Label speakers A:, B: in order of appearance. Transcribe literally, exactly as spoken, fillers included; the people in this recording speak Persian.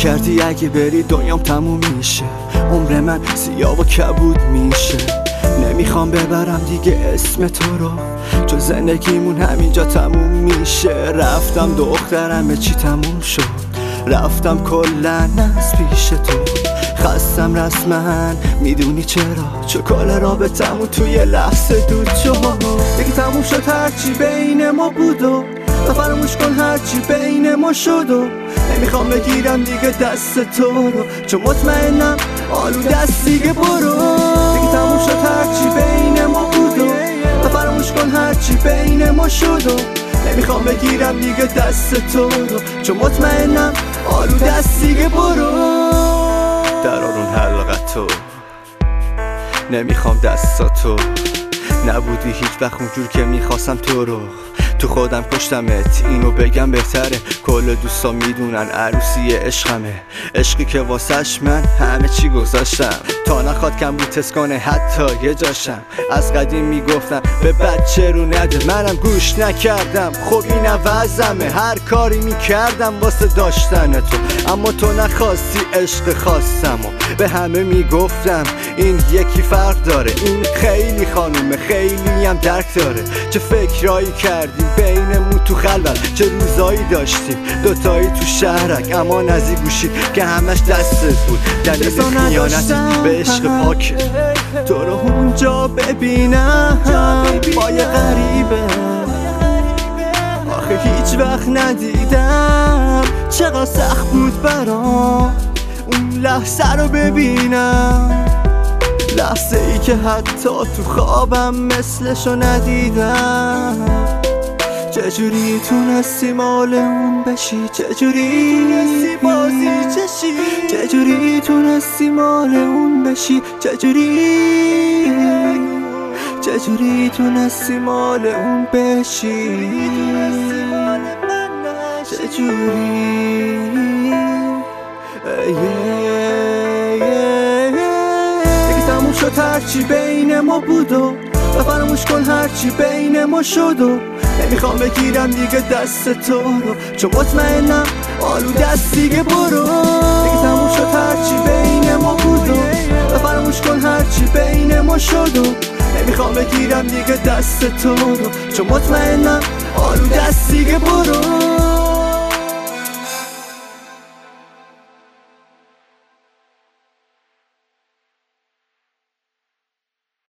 A: کردی اگه بری دنیام تموم میشه، عمر من سیاه و کبود میشه. نمیخوام ببرم دیگه اسم تو رو، چون زندگیمون همینجا تموم میشه. رفتم دخترم چی تموم شد، رفتم کلن از پیش تو. خستم رسما میدونی چرا، چون کل رابطمون توی لحظه دود شد. دیگه تموم شد هرچی بین ما بود و فراموش کن هرچی بین ما شد و نمیخوام بگیرم دیگه دست تو رو، چون مطمئنم آلو دست دیگه برو. دیگه تموم شد هرچی بین ما بود و فراموش کن هرچی بین ما شد و نمیخوام بگیرم دیگه دست تو رو، چون مطمئنم آلو دست دیگه برو. در آرون حلقتو نمیخوام دستاتو، نبودی هیچ وقت اونجور که میخواستم تو رو. تو خودم کشتمت اینو بگم بهتره، کل دوستا میدونن عروسی عشقمه. عشقی که واسش من همه چی گذاشتم، تا نخواد کم بود تست کنه حتی یه جاشم. از قدیم میگفتم به بچه رو نده، منم گوش نکردم. خب این عوضمه، هر کاری میکردم واسه داشتن تو، اما تو نخواستی عشق خواستم و به همه میگفتم این یکی فرق داره. این خیلی خانومه خیلی هم درک داره، چه فکرایی کردیم بینمون تو خلوت، چه روزایی داشتیم دوتایی تو شهرک، اما نزدیک گوشید که همش دستت بود. دلیل خیانت به عشق پاکه تو رو اونجا ببینم با یه غریبه، آخه هیچ وقت ندیدم چقدر سخت بود برام اون لحظه رو ببینم. لحظه ای که حتی تو خوابم مثلشو ندیدم. چجوری تونستی مال اون بشی، چجوری تونستی بازی چشی، چجوری تونستی مال اون بشی، چجوری چجوری تونستی مال اون بشی، چجوری دیگه تموم شد هرچی بین ما بود و فراموش کن هرچی بین ما شد و نمیخوام بگیرم دیگه دست تو رو، چون مطمئنم آلو دست دیگه برو. دیگه تموم شد هرچی بین ما بود و فراموش کن هرچی بین ما شد و نمیخوام بگیرم دیگه دست تو رو، چون مطمئنم آلو دست دیگه برو.